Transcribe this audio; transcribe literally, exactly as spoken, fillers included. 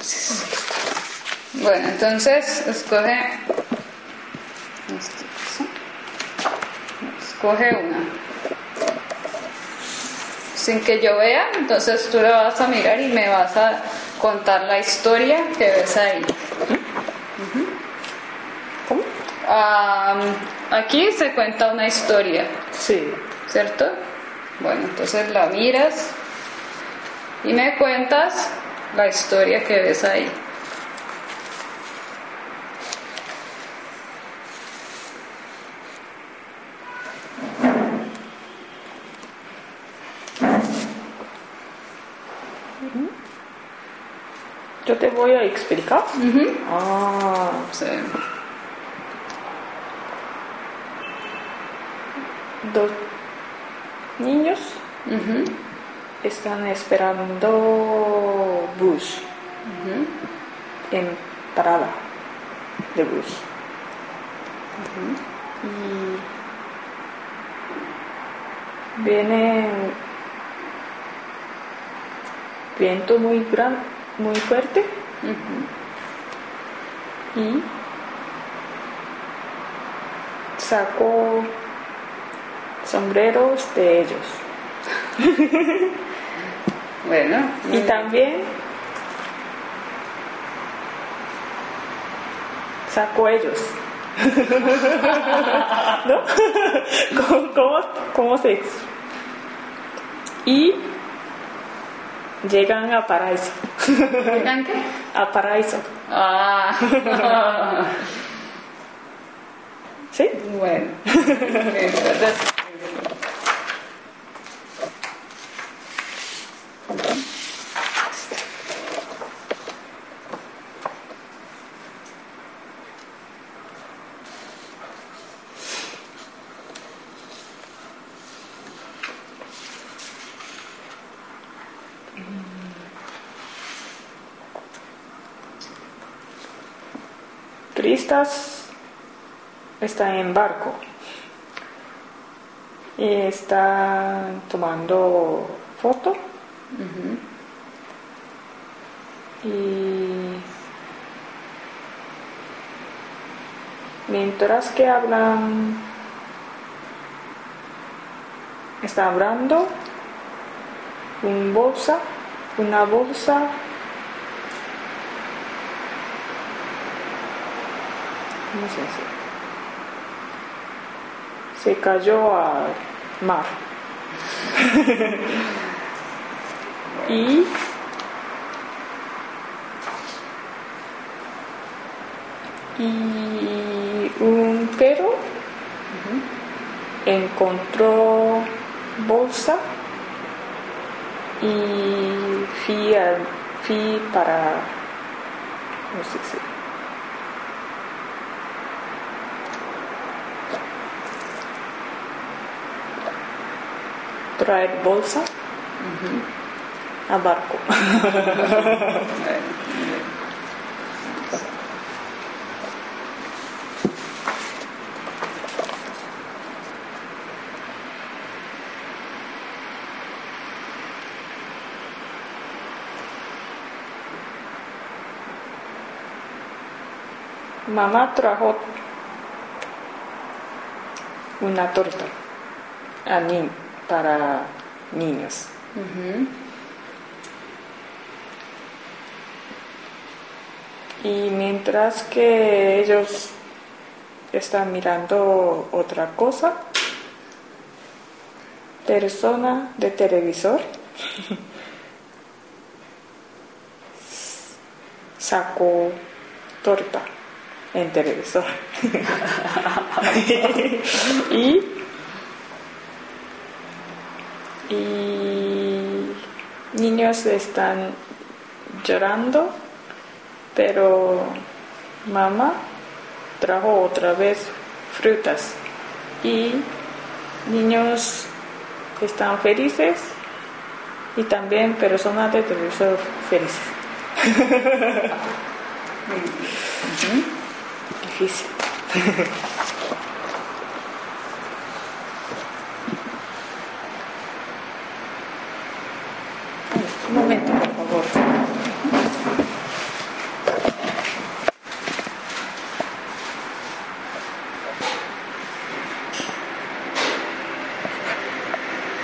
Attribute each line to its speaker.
Speaker 1: Bueno, entonces escoge. Escoge una. Sin que yo vea, entonces tú la vas a mirar y me vas a contar la historia que ves ahí. Uh-huh.
Speaker 2: ¿Cómo?
Speaker 1: Um, aquí se cuenta una historia.
Speaker 2: Sí.
Speaker 1: ¿Cierto? Bueno, entonces la miras y me cuentas la historia que ves ahí.
Speaker 2: Yo te voy a explicar.
Speaker 1: Uh-huh.
Speaker 2: Ah,
Speaker 1: sí.
Speaker 2: Dos niños
Speaker 1: Uh-huh.
Speaker 2: están esperando bus
Speaker 1: Uh-huh.
Speaker 2: en parada de bus.
Speaker 1: Uh-huh.
Speaker 2: Y viene viento muy gran, muy fuerte.
Speaker 1: Uh-huh.
Speaker 2: Y sacó sombreros de ellos.
Speaker 1: Bueno.
Speaker 2: Y también sacó ellos. ¿No? ¿Cómo, cómo, cómo se ex- Y llegan a paraíso.
Speaker 1: ¿Llegan qué?
Speaker 2: A paraíso.
Speaker 1: Ah.
Speaker 2: ¿Sí?
Speaker 1: Bueno. Entonces,
Speaker 2: Cristas está en barco y está tomando foto.
Speaker 1: uh-huh.
Speaker 2: Y mientras que hablan, está hablando un bolsa, una bolsa ¿cómo se dice? Se cayó al mar. y y un perro uh-huh. encontró bolsa y fui, a, fui para no sé si traer bolsa uh-huh. a barco. Mamá trajo una torta a ni- para niños.
Speaker 1: Uh-huh.
Speaker 2: Y mientras que ellos están mirando otra cosa, persona de televisor sacó torta en televisor. y y niños están llorando, pero mamá trajo otra vez frutas y niños están felices y también personas de televisor felices.
Speaker 1: Uh-huh.
Speaker 2: Difícil. Un momento.